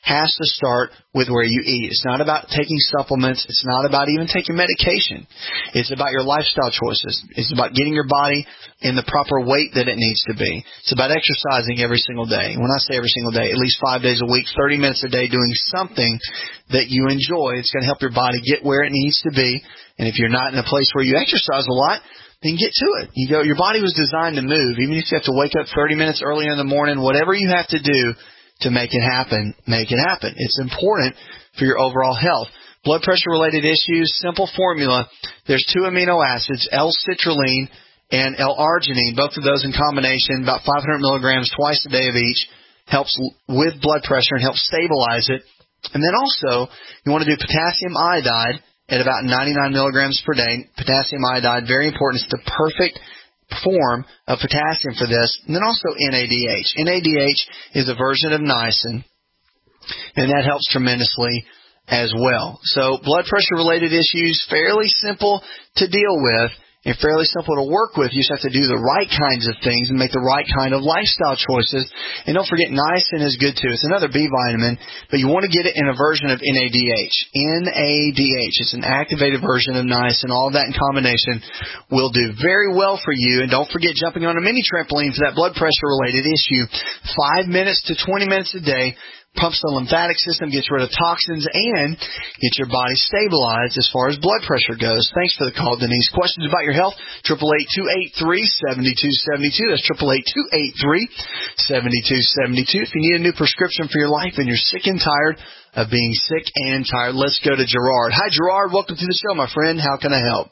has to start with where you eat. It's not about taking supplements. It's not about even taking medication. It's about your lifestyle choices. It's about getting your body in the proper weight that it needs to be. It's about exercising every single day. When I say every single day, at least five days a week, thirty minutes a day, doing something that you enjoy. It's going to help your body get where it needs to be. And if you're not in a place where you exercise a lot, then get to it. You go, your body was designed to move. Even if you have to wake up thirty minutes earlier in the morning, whatever you have to do to make it happen, make it happen. It's important for your overall health. Blood pressure related issues, simple formula. There's two amino acids, L-citrulline and L-arginine, both of those in combination, about five hundred milligrams twice a day of each, helps with blood pressure and helps stabilize it. And then also, you want to do potassium iodide at about ninety-nine milligrams per day. Potassium iodide, very important. It's the perfect form of potassium for this. And then also N A D H. N A D H is a version of niacin, and that helps tremendously as well. So blood pressure related issues, fairly simple to deal with and fairly simple to work with. You just have to do the right kinds of things and make the right kind of lifestyle choices. And don't forget, niacin is good too. It's another B vitamin, but you want to get it in a version of N A D H. N A D H. It's an activated version of niacin. All of that in combination will do very well for you. And don't forget jumping on a mini trampoline for that blood pressure related issue. Five minutes to twenty minutes a day. Pumps the lymphatic system, gets rid of toxins, and gets your body stabilized as far as blood pressure goes. Thanks for the call, Denise. Questions about your health? eight eight eight, two eight three, seven two seven two. That's eight eight eight, two eight three, seven two seven two. If you need a new prescription for your life and you're sick and tired of being sick and tired, let's go to Gerard. Hi, Gerard. Welcome to the show, my friend. How can I help?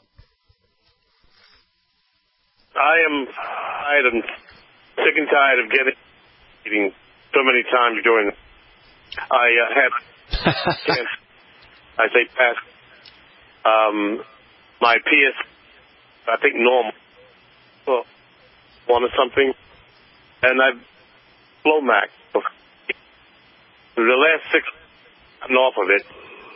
I am tired and sick and tired of getting eating so many times during the I uh, had, I say past, um, my P S, I think normal, well, wanted something, and I, Flomax. The last six, I'm off of it.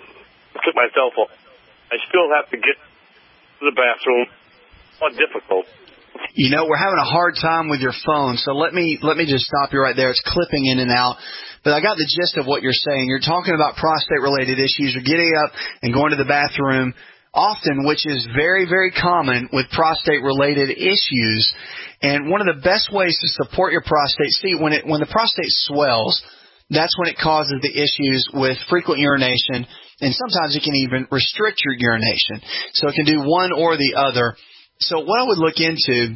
I took myself off. I still have to get to the bathroom. More difficult. You know, we're having a hard time with your phone, so let me let me just stop you right there. It's clipping in and out. But I got the gist of what you're saying. You're talking about prostate-related issues. You're getting up and going to the bathroom often, which is very, very common with prostate-related issues. And one of the best ways to support your prostate, see, when it when the prostate swells, that's when it causes the issues with frequent urination, and sometimes it can even restrict your urination. So it can do one or the other. So what I would look into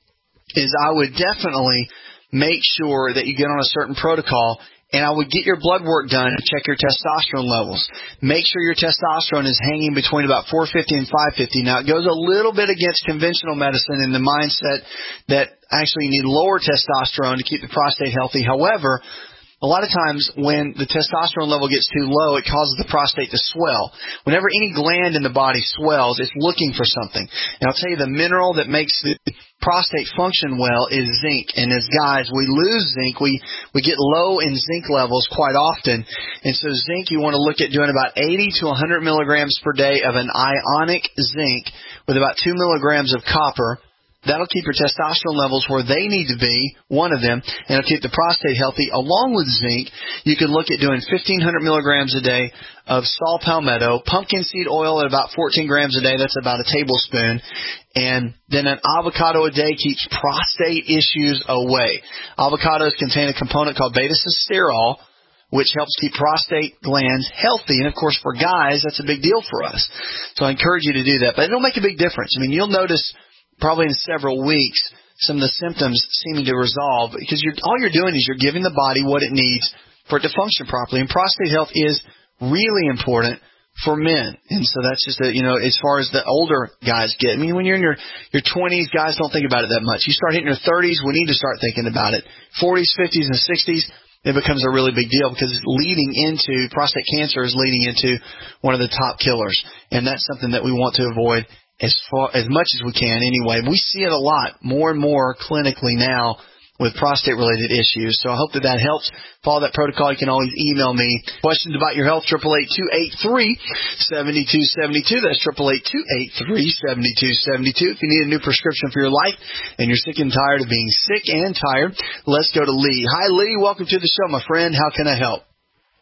is I would definitely make sure that you get on a certain protocol, and I would get your blood work done and check your testosterone levels. Make sure your testosterone is hanging between about four fifty and five fifty. Now, it goes a little bit against conventional medicine in the mindset that actually you need lower testosterone to keep the prostate healthy. However, a lot of times when the testosterone level gets too low, it causes the prostate to swell. Whenever any gland in the body swells, it's looking for something. And I'll tell you, the mineral that makes the prostate function well is zinc. And as guys, we lose zinc. We, we get low in zinc levels quite often. And so zinc, you want to look at doing about eighty to one hundred milligrams per day of an ionic zinc with about two milligrams of copper. That'll keep your testosterone levels where they need to be, one of them, and it'll keep the prostate healthy. Along with zinc, you can look at doing fifteen hundred milligrams a day of saw palmetto, pumpkin seed oil at about fourteen grams a day. That's about a tablespoon. And then an avocado a day keeps prostate issues away. Avocados contain a component called beta-sitosterol, which helps keep prostate glands healthy. And, of course, for guys, that's a big deal for us. So I encourage you to do that. But it'll make a big difference. I mean, you'll notice probably in several weeks, some of the symptoms seeming to resolve, because you're, all you're doing is you're giving the body what it needs for it to function properly. And prostate health is really important for men. And so that's just, a, you know, as far as the older guys get. I mean, when you're in your, your twenties, guys don't think about it that much. You start hitting your thirties, we need to start thinking about it. forties, fifties, and sixties, it becomes a really big deal because it's leading into, prostate cancer is leading into one of the top killers. And that's something that we want to avoid as far as much as we can anyway. We see it a lot, more and more clinically now with prostate-related issues. So I hope that that helps. Follow that protocol. You can always email me. Questions about your health, eight eight eight, two eight three, seven two seven two. That's eight eight eight, two eight three, seven two seven two. If you need a new prescription for your life and you're sick and tired of being sick and tired, let's go to Lee. Hi, Lee. Welcome to the show, my friend. How can I help?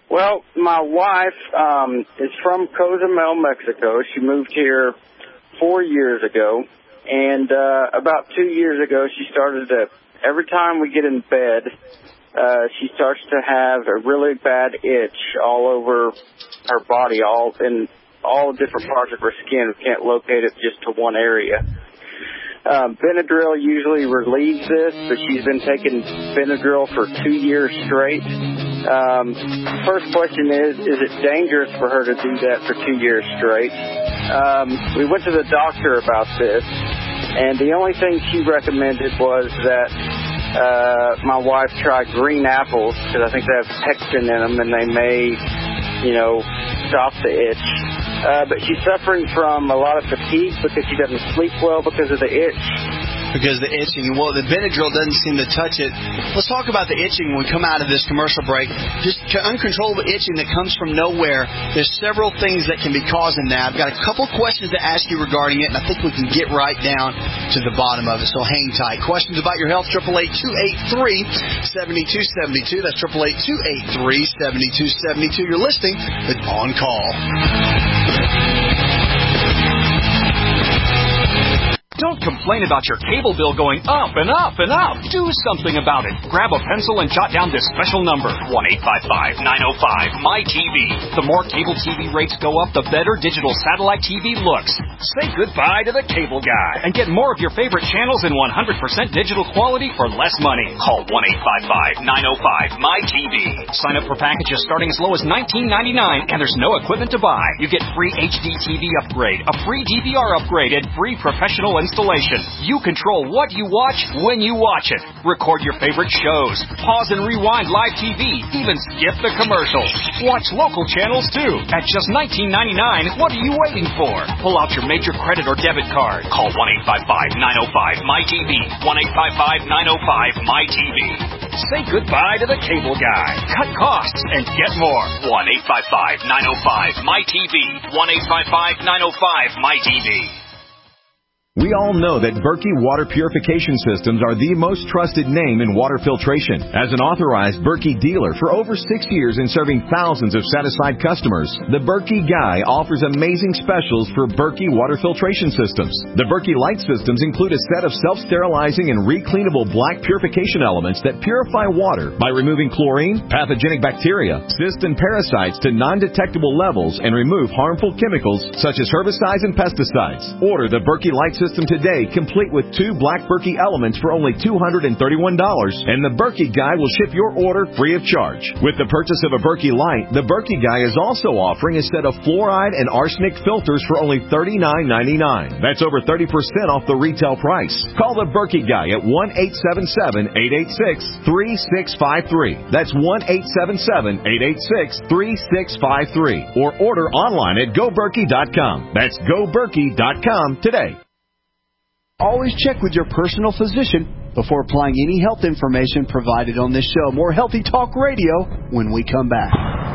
Well, my wife um, is from Cozumel, Mexico. She moved here four years ago, and uh, about two years ago, she started to, every time we get in bed, uh, she starts to have a really bad itch all over her body, all in all different parts of her skin. We can't locate it just to one area. Um, Benadryl usually relieves this, but she's been taking Benadryl for two years straight. Um, first question is, is it dangerous for her to do that for two years straight? Um, we went to the doctor about this, and the only thing she recommended was that uh, my wife try green apples, because I think they have pectin in them, and they may, you know, stop the itch. Uh, but she's suffering from a lot of fatigue because she doesn't sleep well because of the itch. Because of the itching. Well, the Benadryl doesn't seem to touch it. Let's talk about the itching when we come out of this commercial break. Just uncontrollable itching that comes from nowhere. There's several things that can be causing that. I've got a couple questions to ask you regarding it, and I think we can get right down to the bottom of it. So hang tight. Questions about your health, eight eight eight, two eight three, seven two seven two. That's eight eight eight, two eight three, seven two seven two. You're listening with On Call. Don't complain about your cable bill going up and up and up. Do something about it. Grab a pencil and jot down this special number, one eight five five, nine oh five, M Y T V. The more cable T V rates go up, the better digital satellite T V looks. Say goodbye to the cable guy and get more of your favorite channels in one hundred percent digital quality for less money. Call one eight five five, nine oh five, M Y T V. Sign up for packages starting as low as nineteen ninety-nine, and there's no equipment to buy. You get free H D T V upgrade, a free D V R upgrade, and free professional installation. You control what you watch when you watch it. Record your favorite shows. Pause and rewind live T V. Even skip the commercials. Watch local channels too. At just nineteen ninety-nine, what are you waiting for? Pull out your major credit or debit card. Call one eight five five, nine oh five, M Y T V. one eight five five, nine oh five, M Y T V. Say goodbye to the cable guy. Cut costs and get more. one eight five five, nine oh five, M Y T V. one eight five five, nine oh five, M Y T V. We all know that Berkey Water Purification Systems are the most trusted name in water filtration. As an authorized Berkey dealer for over six years and serving thousands of satisfied customers, the Berkey Guy offers amazing specials for Berkey Water Filtration Systems. The Berkey Light Systems include a set of self-sterilizing and recleanable black purification elements that purify water by removing chlorine, pathogenic bacteria, cysts, and parasites to non-detectable levels and remove harmful chemicals such as herbicides and pesticides. Order the Berkey Light System today, complete with two black Berkey elements for only two hundred thirty-one dollars, and the Berkey Guy will ship your order free of charge. With the purchase of a Berkey Light, the Berkey Guy is also offering a set of fluoride and arsenic filters for only thirty-nine ninety-nine. That's over thirty percent off the retail price. Call the Berkey Guy at one eight seven seven, eight eight six, three six five three. That's one eight seven seven, eight eight six, three six five three. Or order online at go berkey dot com. That's go berkey dot com today. Always check with your personal physician before applying any health information provided on this show. More Healthy Talk Radio when we come back.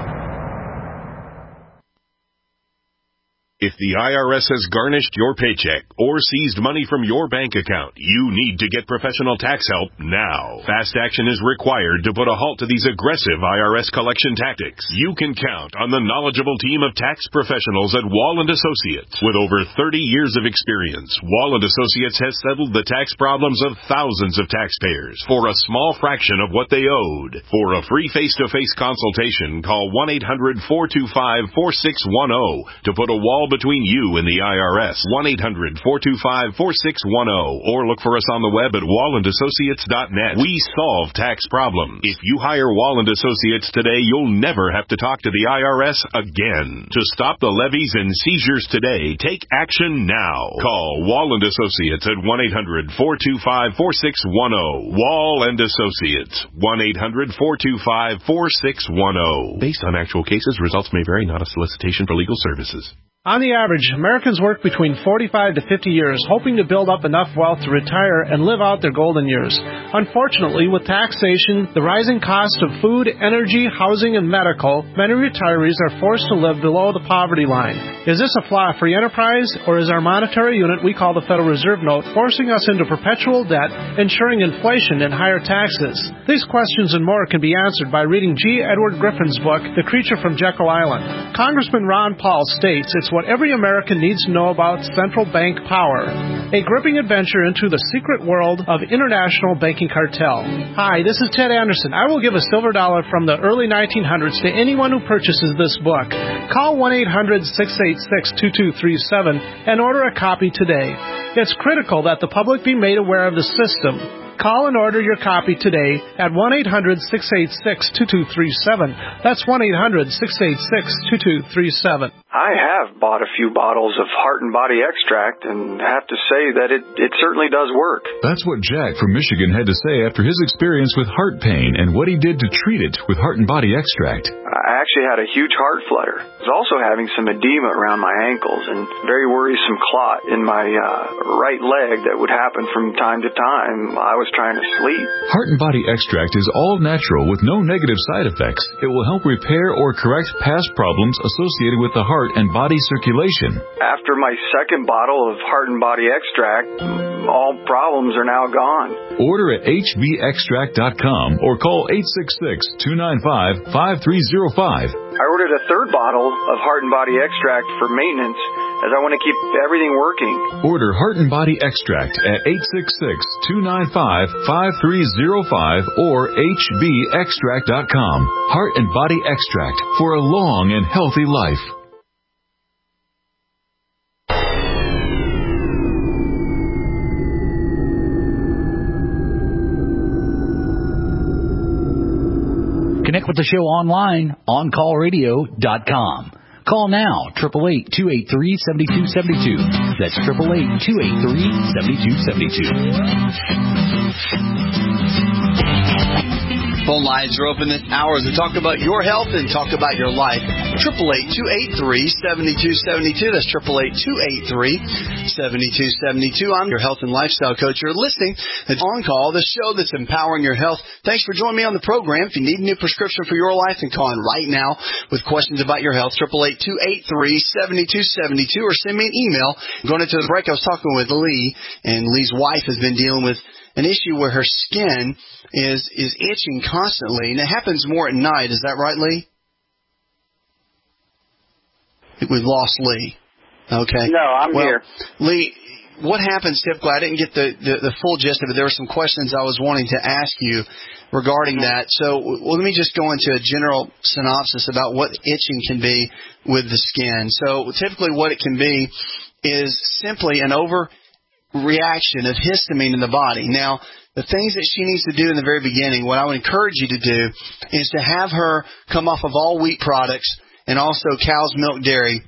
If the I R S has garnished your paycheck or seized money from your bank account, you need to get professional tax help now. Fast action is required to put a halt to these aggressive I R S collection tactics. You can count on the knowledgeable team of tax professionals at Wall and Associates. With over thirty years of experience, Wall and Associates has settled the tax problems of thousands of taxpayers for a small fraction of what they owed. For a free face-to-face consultation, call one eight hundred, four two five, four six one zero to put a wall between you and the I R S. one eight hundred, four two five, four six one zero or look for us on the web at wall and associates dot net. We solve tax problems. If you hire Wall and Associates today, you'll never have to talk to the I R S again. To stop the levies and seizures today, take action now. Call Wall and Associates at one eight hundred, four two five, four six one zero. Wall and Associates, one eight hundred, four two five, four six one zero. Based on actual cases, results may vary, not a solicitation for legal services. On the average, Americans work between forty-five to fifty years, hoping to build up enough wealth to retire and live out their golden years. Unfortunately, with taxation, the rising cost of food, energy, housing, and medical, many retirees are forced to live below the poverty line. Is this a flaw free enterprise, or is our monetary unit we call the Federal Reserve Note forcing us into perpetual debt, ensuring inflation and higher taxes? These questions and more can be answered by reading G. Edward Griffin's book, The Creature from Jekyll Island. Congressman Ron Paul states it's what every American needs to know about central bank power. A gripping adventure into the secret world of international banking cartel. Hi, this is Ted Anderson. I will give a silver dollar from the early nineteen hundreds to anyone who purchases this book. Call one eight hundred six eight six two two three seven and order a copy today. It's critical that the public be made aware of the system. Call and order your copy today at one eight hundred six eight six two two three seven. That's one eight hundred six eight six two two three seven. I have bought a few bottles of Heart and Body Extract and have to say that it, it certainly does work. That's what Jack from Michigan had to say after his experience with heart pain and what he did to treat it with Heart and Body Extract. I actually had a huge heart flutter. I was also having some edema around my ankles and very worrisome clot in my uh, right leg that would happen from time to time while I was trying to sleep. Heart and Body Extract is all natural with no negative side effects. It will help repair or correct past problems associated with the heart and body circulation. After my second bottle of Heart and Body Extract, all problems are now gone. Order at H B extract dot com or call eight six six two nine five five three zero five. I ordered a third bottle of Heart and Body Extract for maintenance as I want to keep everything working. Order Heart and Body Extract at eight six six two nine five five three zero five or H B extract dot com. Heart and Body Extract for a long and healthy life. Connect with the show online, on call radio dot com. Call now, eight eight eight, two eight three, seven two seven two. That's eight eight eight, two eight three, seven two seven two. Phone lines are open this hour as we talk about your health and talk about your life. eight eight eight, two eight three, seven two seven two. That's eight eight eight, two eight three, seven two seven two. I'm your health and lifestyle coach. You're listening to On Call, the show that's empowering your health. Thanks for joining me on the program. If you need a new prescription for your life, then call in right now with questions about your health. eight eight eight, two eight three, seven two seven two, or send me an email. Going into the break, I was talking with Lee, and Lee's wife has been dealing with an issue where her skin is is itching constantly, and it happens more at night. Is that right, Lee? We've lost Lee. Okay. No, I'm well, here. Lee, what happens typically? I didn't get the, the, the full gist of it. There were some questions I was wanting to ask you regarding that. So well, let me just go into a general synopsis about what itching can be with the skin. So typically what it can be is simply an over reaction of histamine in the body. Now, the things that she needs to do in the very beginning, what I would encourage you to do is to have her come off of all wheat products and also cow's milk dairy.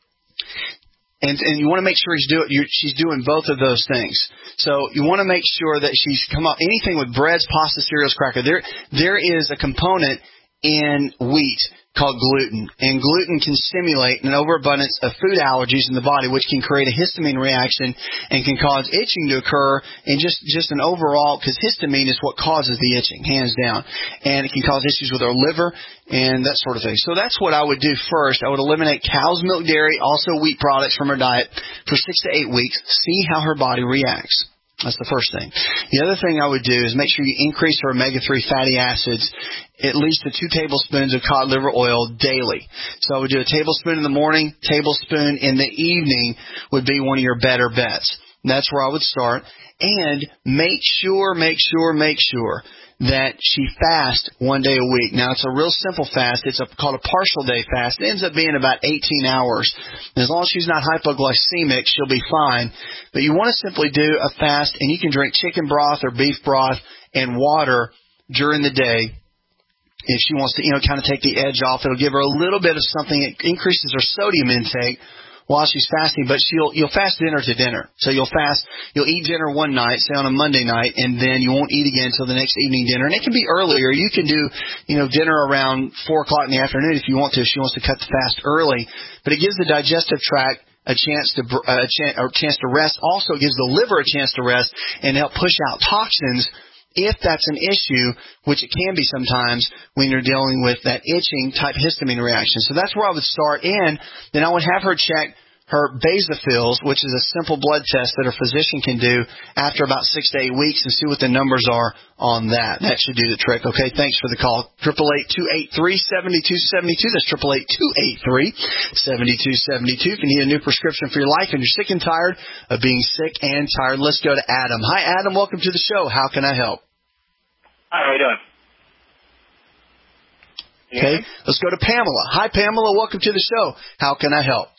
And, and you want to make sure she's, do, she's doing both of those things. So you want to make sure that she's come up anything with breads, pasta, cereals, cracker. There, there is a component in wheat called gluten, and gluten can stimulate an overabundance of food allergies in the body, which can create a histamine reaction and can cause itching to occur, and just, just an overall, because histamine is what causes the itching, hands down, and it can cause issues with our liver and that sort of thing. So that's what I would do first. I would eliminate cow's milk dairy, also wheat products from her diet for six to eight weeks, see how her body reacts. That's the first thing. The other thing I would do is make sure you increase her omega three fatty acids at least to two tablespoons of cod liver oil daily. So I would do a tablespoon in the morning, tablespoon in the evening would be one of your better bets. And that's where I would start. And make sure, make sure, make sure that she fasts one day a week. Now, it's a real simple fast. It's a, called a partial day fast. It ends up being about eighteen hours. And as long as she's not hypoglycemic, she'll be fine. But you want to simply do a fast, and you can drink chicken broth or beef broth and water during the day. If she wants to, you know, kind of take the edge off, it'll give her a little bit of something. It increases her sodium intake while she's fasting, but she'll you'll fast dinner to dinner. So you'll fast, you'll eat dinner one night, say on a Monday night, and then you won't eat again until the next evening dinner. And it can be earlier. You can do, you know, dinner around four o'clock in the afternoon if you want to. If she wants to cut the fast early, but it gives the digestive tract a chance to a chance, or chance to rest. Also, it gives the liver a chance to rest and help push out toxins if that's an issue, which it can be sometimes when you're dealing with that itching type histamine reaction. So that's where I would start in. Then I would have her check her basophils, which is a simple blood test that her physician can do after about six to eight weeks and see what the numbers are on that. That should do the trick. Okay, thanks for the call. eight eight eight, two eight three, seven two seven two. That's eight eight eight, two eight three, seven two seven two. If you need a new prescription for your life and you're sick and tired of being sick and tired, let's go to Adam. Hi, Adam. Welcome to the show. How can I help? Hi, how you doing? Okay, let's go to Pamela. Hi, Pamela. Welcome to the show. How can I help?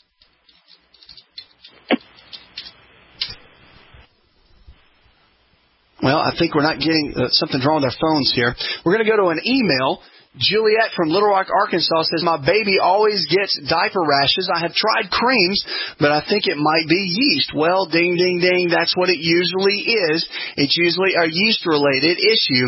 Well, I think we're not getting uh, something's wrong with our phones here. We're going to go to an email. Juliet from Little Rock, Arkansas says, my baby always gets diaper rashes. I have tried creams, but I think it might be yeast. Well, ding, ding, ding. That's what it usually is. It's usually a yeast-related issue.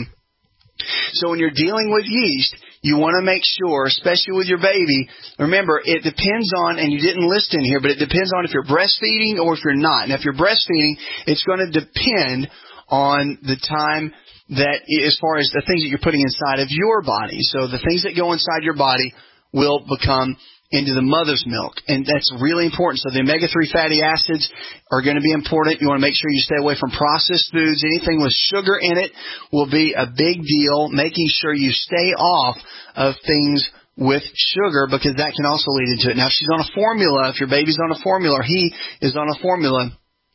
So when you're dealing with yeast, you want to make sure, especially with your baby, remember, it depends on, and you didn't list in here, but it depends on if you're breastfeeding or if you're not. And if you're breastfeeding, it's going to depend on the time that, as far as the things that you're putting inside of your body. So the things that go inside your body will become into the mother's milk, and that's really important. So the omega three fatty acids are going to be important. You want to make sure you stay away from processed foods. Anything with sugar in it will be a big deal, making sure you stay off of things with sugar, because that can also lead into it. Now, if she's on a formula, if your baby's on a formula, or he is on a formula,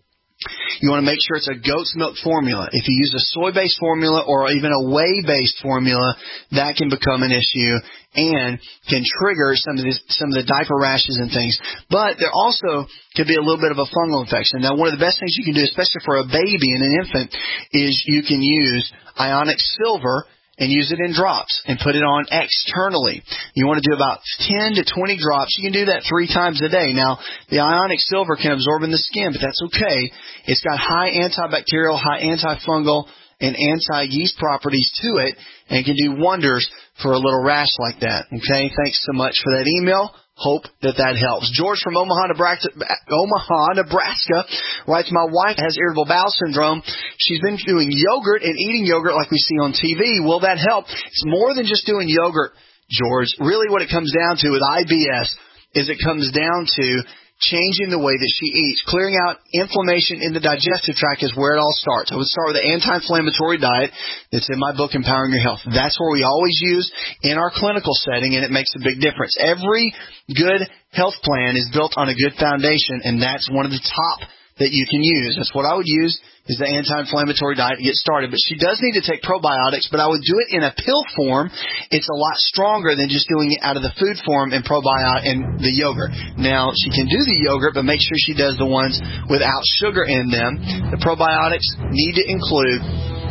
you want to make sure it's a goat's milk formula. If you use a soy-based formula or even a whey-based formula, that can become an issue and can trigger some of this, some of the diaper rashes and things. But there also could be a little bit of a fungal infection. Now, one of the best things you can do, especially for a baby and an infant, is you can use Ionic Silver and use it in drops and put it on externally. You want to do about ten to twenty drops. You can do that three times a day. Now, the Ionic Silver can absorb in the skin, but that's okay. It's got high antibacterial, high antifungal, and anti-yeast properties to it, and it can do wonders for a little rash like that. Okay, thanks so much for that email. Hope that that helps. George from Omaha, Nebraska, Omaha, Nebraska writes, my wife has irritable bowel syndrome. She's been doing yogurt and eating yogurt like we see on T V. Will that help? It's more than just doing yogurt, George. Really what it comes down to with I B S is it comes down to changing the way that she eats. Clearing out inflammation in the digestive tract is where it all starts. I would start with the anti-inflammatory diet that's in my book, Empowering Your Health. That's where we always use in our clinical setting, and it makes a big difference. Every good health plan is built on a good foundation, and that's one of the top that you can use. That's what I would use, is the anti-inflammatory diet to get started. But she does need to take probiotics, but I would do it in a pill form. It's a lot stronger than just doing it out of the food form and probiotic and the yogurt. Now, she can do the yogurt, but make sure she does the ones without sugar in them. The probiotics need to include,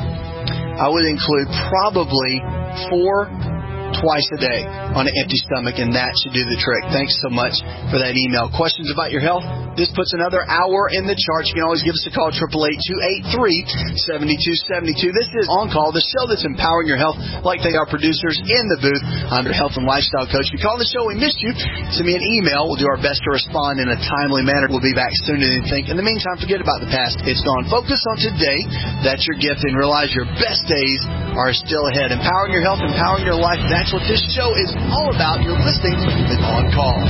I would include probably four twice a day on an empty stomach, and that should do the trick. Thanks so much for that email. Questions about your health? This puts another hour in the charts. You can always give us a call, eight eight eight, two eight three, seven two seven two. This is On Call, the show that's empowering your health, like they are producers in the booth. I'm your health and lifestyle coach. If you call the show, we missed you, send me an email. We'll do our best to respond in a timely manner. We'll be back sooner than you think. In the meantime, forget about the past. It's gone. Focus on today. That's your gift, and realize your best days are still ahead. Empowering your health, empowering your life. That's what this show is all about. You're listening to On Call.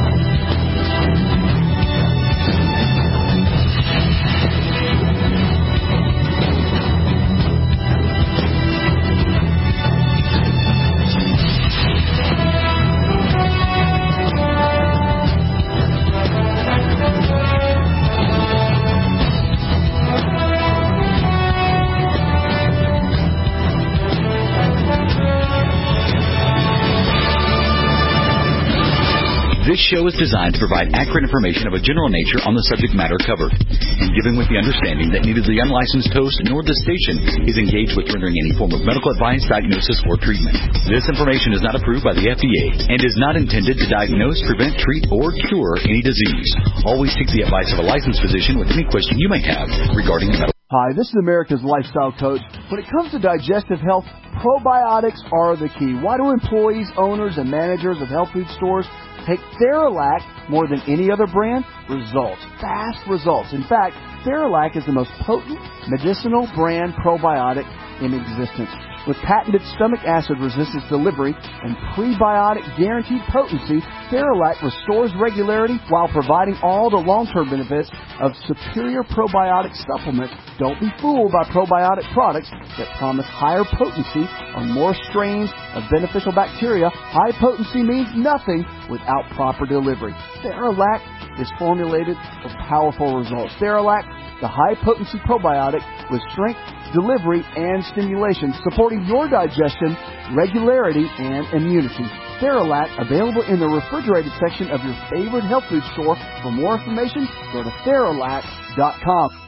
This show is designed to provide accurate information of a general nature on the subject matter covered, and given with the understanding that neither the unlicensed host nor the station is engaged with rendering any form of medical advice, diagnosis, or treatment. This information is not approved by the F D A and is not intended to diagnose, prevent, treat, or cure any disease. Always seek the advice of a licensed physician with any question you may have regarding medical. Hi, this is America's Lifestyle Coach. When it comes to digestive health, probiotics are the key. Why do employees, owners, and managers of health food stores take Theralac more than any other brand? Results. Fast results. In fact, Theralac is the most potent medicinal brand probiotic in existence. With patented stomach acid resistance delivery and prebiotic guaranteed potency, Theralac restores regularity while providing all the long-term benefits of superior probiotic supplements. Don't be fooled by probiotic products that promise higher potency or more strains of beneficial bacteria. High potency means nothing without proper delivery. Theralac is formulated for powerful results. Theralac, the high-potency probiotic with strength, delivery, and stimulation, supporting your digestion, regularity, and immunity. Theralac, available in the refrigerated section of your favorite health food store. For more information, go to Theralac dot com.